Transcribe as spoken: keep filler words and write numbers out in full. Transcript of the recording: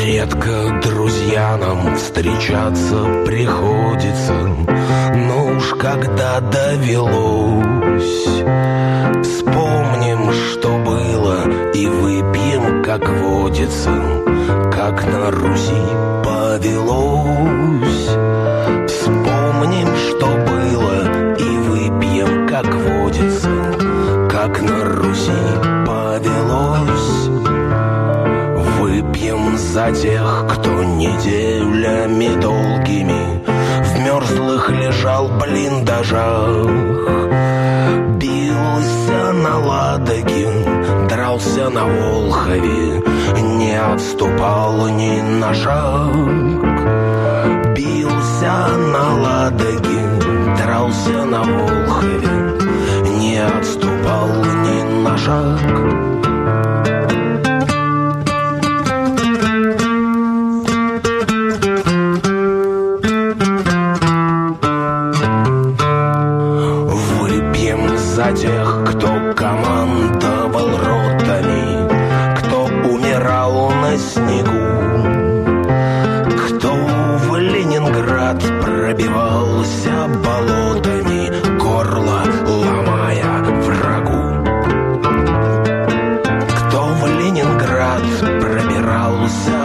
Редко, друзья, нам встречаться приходится, но уж когда довелось, вспомним, что было, и выпьем, как водится, как на Руси повелось. Вспомним, что было, и выпьем, как водится, как на Руси повелось. Выпьем за тех, кто неделями долгими в мерзлых лежал блиндажах, бился на Ладоге, дрался на Волхове, не отступал ни на шаг. Бился на Ладоге, дрался на Волхове, не отступал ни на шаг. За тех, кто командовал ротами, кто умирал на снегу, кто в Ленинград пробивался болотами, горло ломая врагу, кто в Ленинград пробирался